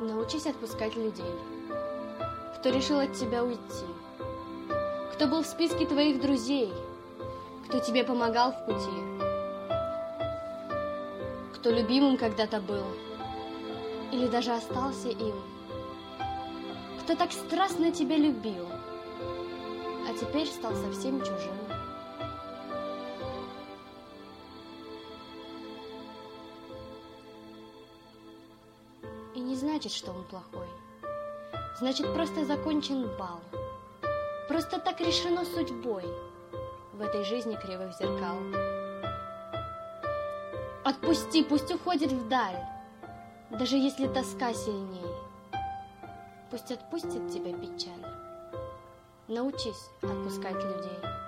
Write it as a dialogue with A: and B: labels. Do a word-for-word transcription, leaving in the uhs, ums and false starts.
A: Научись отпускать людей, кто решил от тебя уйти, кто был в списке твоих друзей, кто тебе помогал в пути, кто любимым когда-то был или даже остался им, кто так страстно тебя любил, а теперь стал совсем чужим. И не значит, что он плохой. Значит, просто закончен бал. Просто так решено судьбой в этой жизни кривых зеркал. Отпусти, пусть уходит вдаль, даже если тоска сильней. Пусть отпустит тебя печаль. Научись отпускать людей.